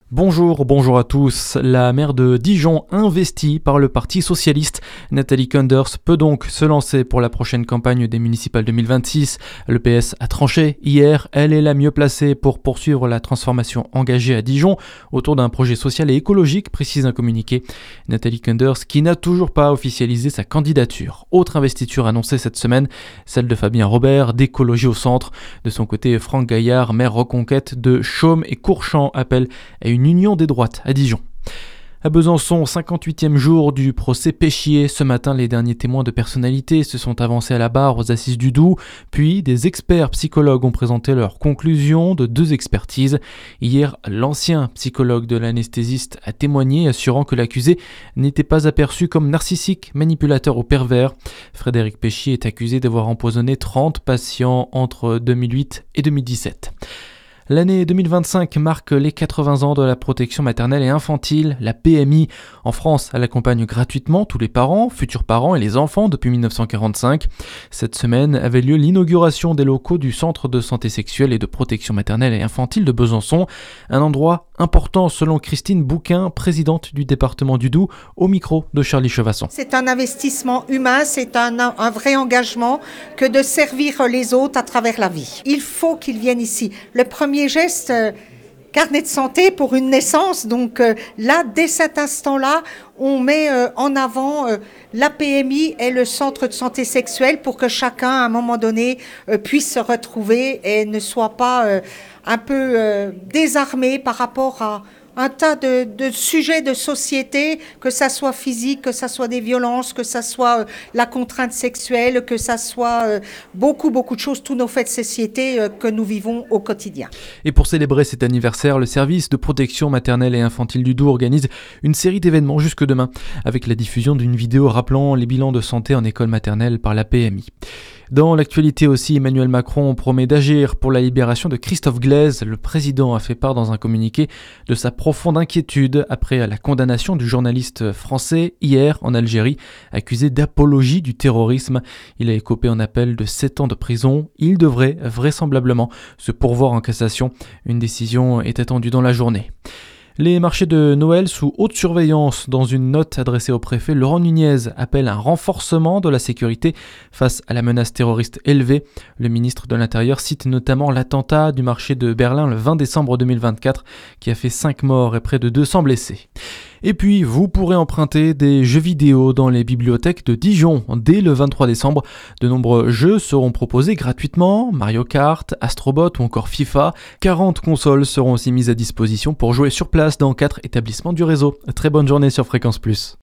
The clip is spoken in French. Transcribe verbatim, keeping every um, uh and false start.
Bonjour, bonjour à tous. La maire de Dijon, investie par le Parti socialiste, Nathalie Kunders, peut donc se lancer pour la prochaine campagne des municipales deux mille vingt-six. Le P S a tranché hier, elle est la mieux placée pour poursuivre la transformation engagée à Dijon autour d'un projet social et écologique, précise un communiqué. Nathalie Kunders qui n'a toujours pas officialisé sa candidature. Autre investiture annoncée cette semaine, celle de Fabien Robert, d'Écologie au Centre. De son côté, Franck Gaillard, maire reconquête de Chaumes et Courchamp, appelle à une union des droites à Dijon. À Besançon, cinquante-huitième jour du procès Péchier. Ce matin, les derniers témoins de personnalité se sont avancés à la barre aux assises du Doubs. Puis, des experts psychologues ont présenté leurs conclusions de deux expertises. Hier, l'ancien psychologue de l'anesthésiste a témoigné, assurant que l'accusé n'était pas aperçu comme narcissique, manipulateur ou pervers. Frédéric Péchier est accusé d'avoir empoisonné trente patients entre deux mille huit et deux mille dix-sept. L'année deux mille vingt-cinq marque les quatre-vingts ans de la protection maternelle et infantile, la P M I. En France, elle accompagne gratuitement tous les parents, futurs parents et les enfants depuis dix-neuf cent quarante-cinq. Cette semaine avait lieu l'inauguration des locaux du Centre de santé sexuelle et de protection maternelle et infantile de Besançon. Un endroit important selon Christine Bouquin, présidente du département du Doubs, au micro de Charlie Chevasson. C'est un investissement humain, c'est un, un vrai engagement que de servir les autres à travers la vie. Il faut qu'ils viennent ici. Le premier geste, euh, carnet de santé pour une naissance. Donc euh, là, dès cet instant-là, on met euh, en avant euh, la P M I et le centre de santé sexuelle pour que chacun, à un moment donné, euh, puisse se retrouver et ne soit pas euh, un peu euh, désarmé par rapport à un tas de, de sujets de société, que ça soit physique, que ça soit des violences, que ça soit euh, la contrainte sexuelle, que ça soit euh, beaucoup, beaucoup de choses, tous nos faits de société euh, que nous vivons au quotidien. Et pour célébrer cet anniversaire, le service de protection maternelle et infantile du Doubs organise une série d'événements jusque demain, avec la diffusion d'une vidéo rappelant les bilans de santé en école maternelle par la P M I. Dans l'actualité aussi, Emmanuel Macron promet d'agir pour la libération de Christophe Glaise. Le président a fait part dans un communiqué de sa profonde inquiétude après la condamnation du journaliste français hier en Algérie, accusé d'apologie du terrorisme. Il a écopé en appel de sept ans de prison. Il devrait vraisemblablement se pourvoir en cassation. Une décision est attendue dans la journée. Les marchés de Noël sous haute surveillance. Dans une note adressée au préfet, Laurent Nunez appelle un renforcement de la sécurité face à la menace terroriste élevée. Le ministre de l'Intérieur cite notamment l'attentat du marché de Berlin le vingt décembre deux mille vingt-quatre qui a fait cinq morts et près de deux cents blessés. Et puis, vous pourrez emprunter des jeux vidéo dans les bibliothèques de Dijon dès le vingt-trois décembre. De nombreux jeux seront proposés gratuitement, Mario Kart, Astrobot ou encore FIFA. quarante consoles seront aussi mises à disposition pour jouer sur place dans quatre établissements du réseau. Très bonne journée sur Fréquence Plus.